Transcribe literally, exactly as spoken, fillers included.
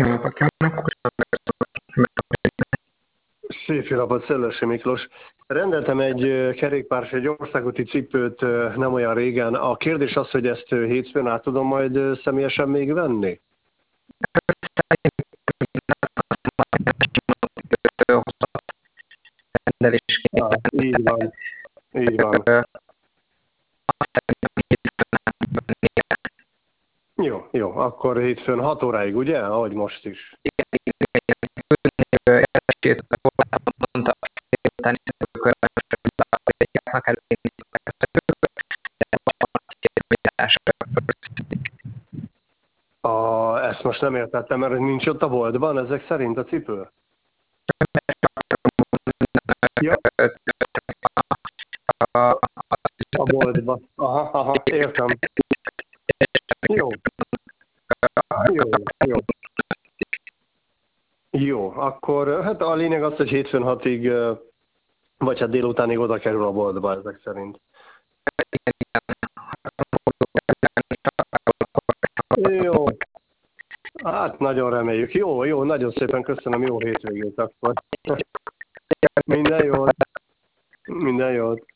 Jó napot kívánok! Szép jó napot, Szellősi Miklós. Rendeltem egy ö, kerékpáros, egy országúti cipőt ö, nem olyan régen. A kérdés az, hogy ezt ö, hétfőn át tudom majd ö, személyesen még venni? Rendelésként Ah, így van, így van. Jó, jó, akkor hétfőn hat óráig, ugye? Ahogy most is. értesített a kollégám, mondta, hogy járnak előtt, A, ezt most nem értettem, mert nincs ott a boltban ezek szerint a cipő? Ja, a boltban. Aha, aha, értem. Jó, jó, jó. Jó, akkor hát a lényeg az, hogy hétfőn hatig, ö, vagy hát délutánig oda kerül a boltba ezek szerint. Jó, hát nagyon reméljük. Jó, jó, nagyon szépen köszönöm, jó hétvégét akkor. Minden jót, minden jót.